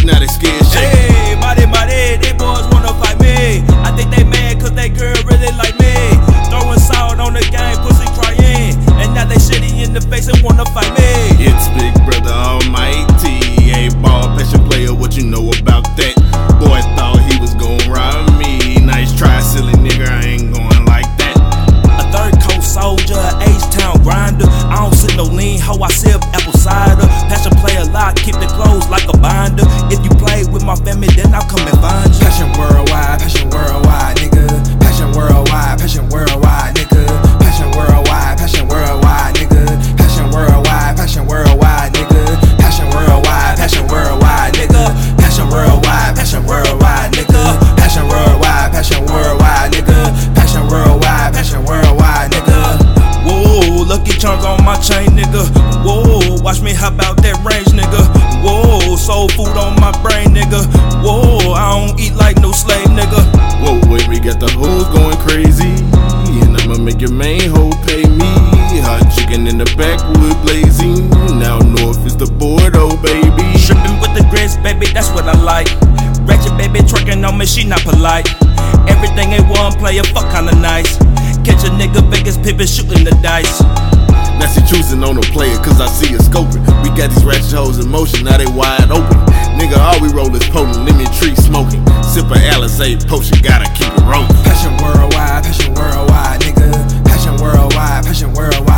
now they scared shake. Hey, mighty, they boys wanna fight me. I think they mad cause they girl really like me. Throwing salt on the game, pussy crying. And now they shitty in the face and wanna fight me. It's Big Brother Almighty. A ball passion player, what you know about that? Boy thought he was gon' rob me. Nice try, silly nigga, I ain't going like that. A third coast soldier, H-Town grinder. I don't sip no lean hoe, I sip apple cider. Passion play a lot, keep the clothes like a binder. If you play with my family, then I'll come and find you. Passion worldwide, nigga. Passion worldwide, nigga. Passion worldwide, nigga. Passion worldwide, nigga. Passion worldwide, nigga. Passion worldwide, nigga. Passion worldwide, nigga. Passion worldwide, nigga. Whoa, lucky charms on my chain, nigga. Whoa, watch me hop out that range, nigga. Whoa, soul food on my brain, nigga. Whoa, I don't eat like no slave, nigga. Whoa, wait, we got the hoes going crazy. And I'ma make your main hoe pay me. Hot chicken in the backwood blazing. Now north is the Bordeaux, baby. Trippin' with the grits, baby, that's what I like. Ratchet baby twerking on me, she not polite. Everything ain't one player, fuck kinda nice. Catch a nigga, Vegas pimpin', shooting the dice. Now she choosing on a player, cause I see her scoping. We got these ratchet hoes in motion, now they wide open. Nigga, all we roll is potent, lemon tree smoking. Sip a Alizé potion, gotta keep it rolling. Passion worldwide, nigga. Passion worldwide,